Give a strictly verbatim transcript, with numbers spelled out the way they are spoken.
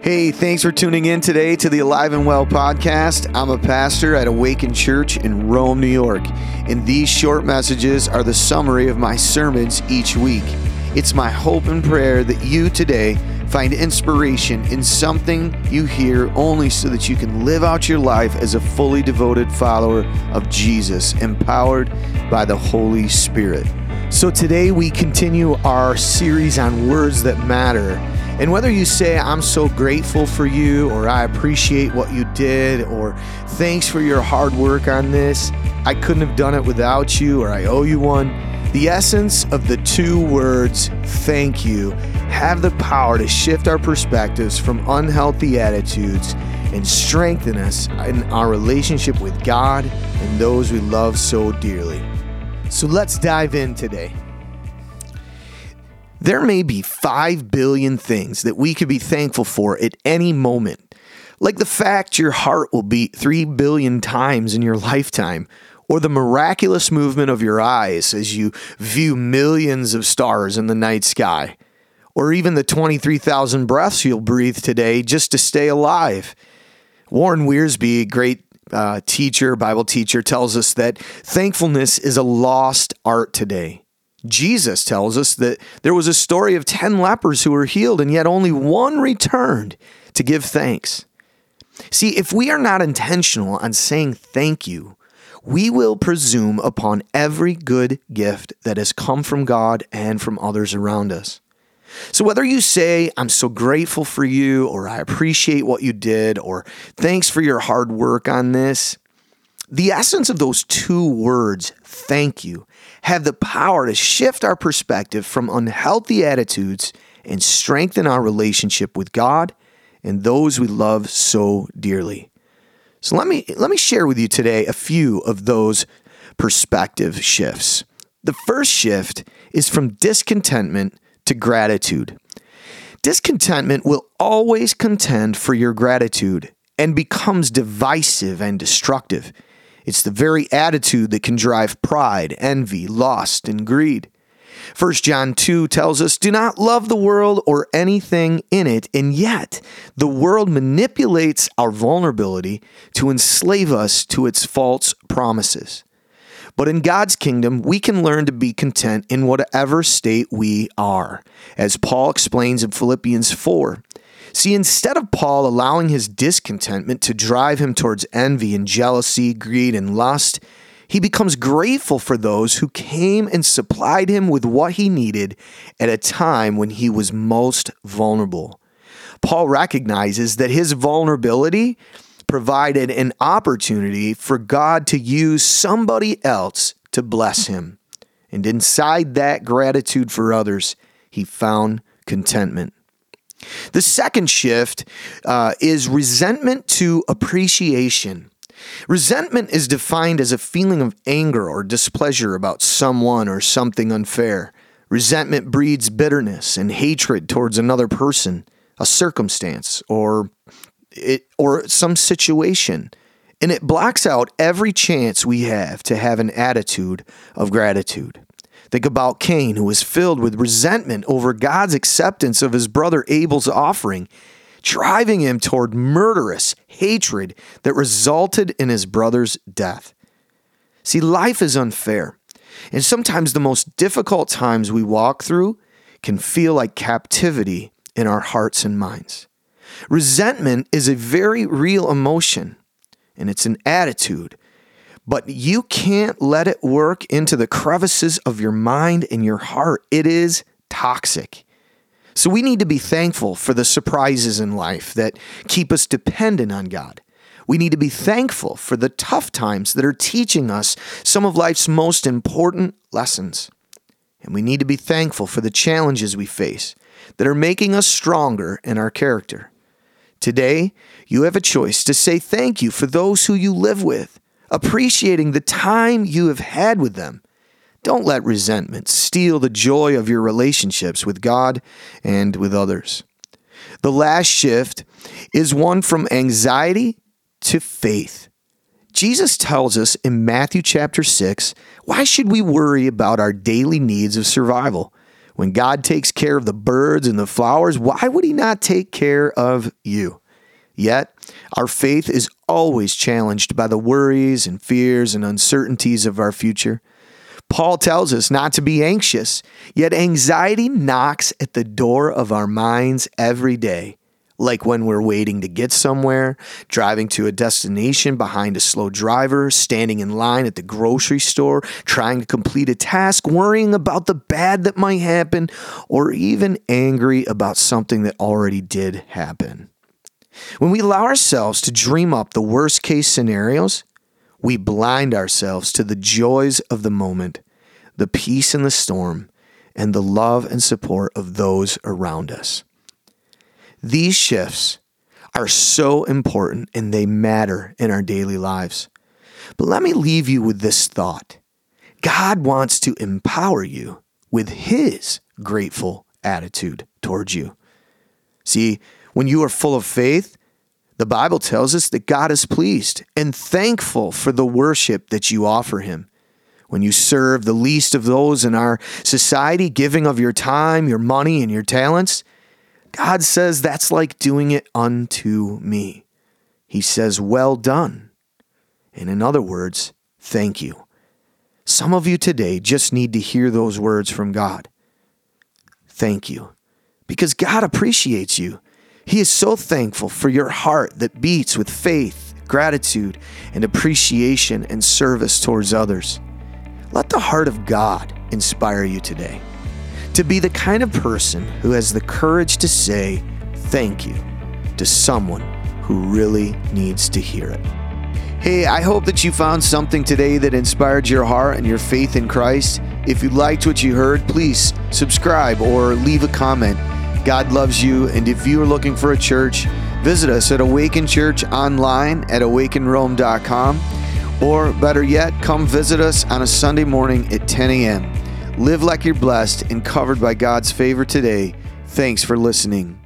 Hey, thanks for tuning in today to the Alive and Well podcast. I'm a pastor at Awaken Church in Rome, New York, and these short messages are the summary of my sermons each week. It's my hope and prayer that you today find inspiration in something you hear only so that you can live out your life as a fully devoted follower of Jesus, empowered by the Holy Spirit. So today we continue our series on words that matter. And whether you say, I'm so grateful for you, or I appreciate what you did, or thanks for your hard work on this, I couldn't have done it without you, or I owe you one, the essence of the two words, thank you, have the power to shift our perspectives from unhealthy attitudes and strengthen us in our relationship with God and those we love so dearly. So let's dive in today. There may be five billion things that we could be thankful for at any moment, like the fact your heart will beat three billion times in your lifetime, or the miraculous movement of your eyes as you view millions of stars in the night sky, or even the twenty-three thousand breaths you'll breathe today just to stay alive. Warren Wiersbe, a great uh, teacher, Bible teacher, tells us that thankfulness is a lost art today. Jesus tells us that there was a story of ten lepers who were healed, and yet only one returned to give thanks. See, if we are not intentional on saying thank you, we will presume upon every good gift that has come from God and from others around us. So whether you say, I'm so grateful for you, or I appreciate what you did, or thanks for your hard work on this, the essence of those two words, thank you, have the power to shift our perspective from unhealthy attitudes and strengthen our relationship with God and those we love so dearly. So let me let me share with you today a few of those perspective shifts. The first shift is from discontentment to gratitude. Discontentment will always contend for your gratitude and becomes divisive and destructive. It's the very attitude that can drive pride, envy, lust, and greed. First John two tells us, do not love the world or anything in it, and yet the world manipulates our vulnerability to enslave us to its false promises. But in God's kingdom, we can learn to be content in whatever state we are, as Paul explains in Philippians four. See, instead of Paul allowing his discontentment to drive him towards envy and jealousy, greed and lust, he becomes grateful for those who came and supplied him with what he needed at a time when he was most vulnerable. Paul recognizes that his vulnerability provided an opportunity for God to use somebody else to bless him. And inside that gratitude for others, he found contentment. The second shift uh, is resentment to appreciation. Resentment is defined as a feeling of anger or displeasure about someone or something unfair. Resentment breeds bitterness and hatred towards another person, a circumstance, or it, or some situation, and it blocks out every chance we have to have an attitude of gratitude. Think about Cain, who was filled with resentment over God's acceptance of his brother Abel's offering, driving him toward murderous hatred that resulted in his brother's death. See, life is unfair, and sometimes the most difficult times we walk through can feel like captivity in our hearts and minds. Resentment is a very real emotion, and it's an attitude. But you can't let it work into the crevices of your mind and your heart. It is toxic. So we need to be thankful for the surprises in life that keep us dependent on God. We need to be thankful for the tough times that are teaching us some of life's most important lessons. And we need to be thankful for the challenges we face that are making us stronger in our character. Today, you have a choice to say thank you for those who you live with, appreciating the time you have had with them. Don't let resentment steal the joy of your relationships with God and with others. The last shift is one from anxiety to faith. Jesus tells us in Matthew chapter six, why should we worry about our daily needs of survival? When God takes care of the birds and the flowers, why would he not take care of you? Yet, our faith is always challenged by the worries and fears and uncertainties of our future. Paul tells us not to be anxious, yet anxiety knocks at the door of our minds every day. Like when we're waiting to get somewhere, driving to a destination behind a slow driver, standing in line at the grocery store, trying to complete a task, worrying about the bad that might happen, or even angry about something that already did happen. When we allow ourselves to dream up the worst case scenarios, we blind ourselves to the joys of the moment, the peace in the storm, and the love and support of those around us. These shifts are so important and they matter in our daily lives. But let me leave you with this thought. God wants to empower you with his grateful attitude towards you. See, when you are full of faith, the Bible tells us that God is pleased and thankful for the worship that you offer him. When you serve the least of those in our society, giving of your time, your money, and your talents, God says that's like doing it unto me. He says, well done. And in other words, thank you. Some of you today just need to hear those words from God. Thank you. Because God appreciates you. He is so thankful for your heart that beats with faith, gratitude, and appreciation and service towards others. Let the heart of God inspire you today to be the kind of person who has the courage to say thank you to someone who really needs to hear it. Hey, I hope that you found something today that inspired your heart and your faith in Christ. If you liked what you heard, please subscribe or leave a comment. God loves you, and if you are looking for a church, visit us at Awaken Church online at awaken rome dot com, or better yet, come visit us on a Sunday morning at ten a.m. Live like you're blessed and covered by God's favor today. Thanks for listening.